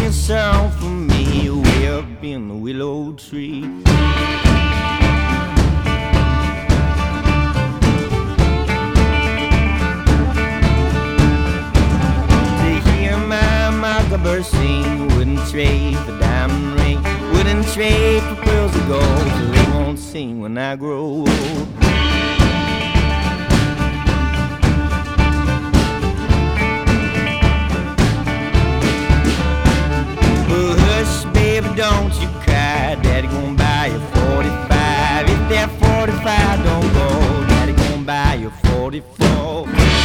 a song for me way up in the willow tree. To hear my mockingbird sing, wouldn't trade for diamond ring, wouldn't trade for pearls of gold, so they won't sing when I grow old. Don't you cry, Daddy gon' buy you 45. If that 45 don't go, Daddy gon' buy you 44.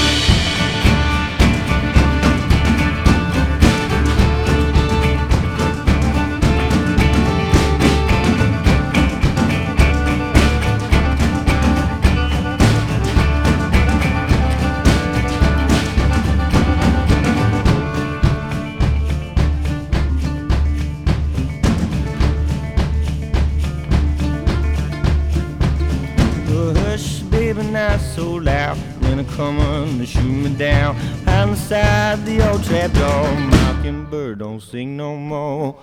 Baby, not so loud, when I come on to shoot me down on the side of the old trap door. Mockingbird don't sing no more.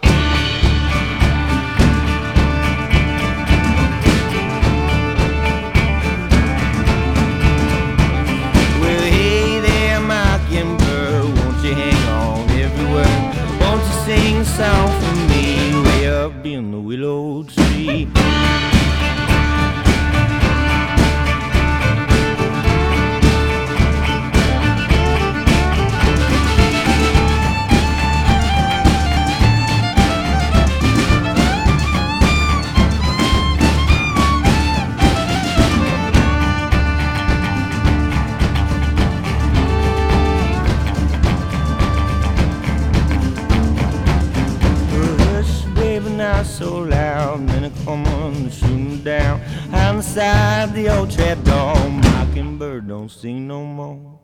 Well, hey there, mockingbird, won't you hang on every word? Won't you sing a song for me way up in the willow tree? Not so loud, and then I come on and shoot me down on the side of the old trap door. Mockingbird don't sing no more.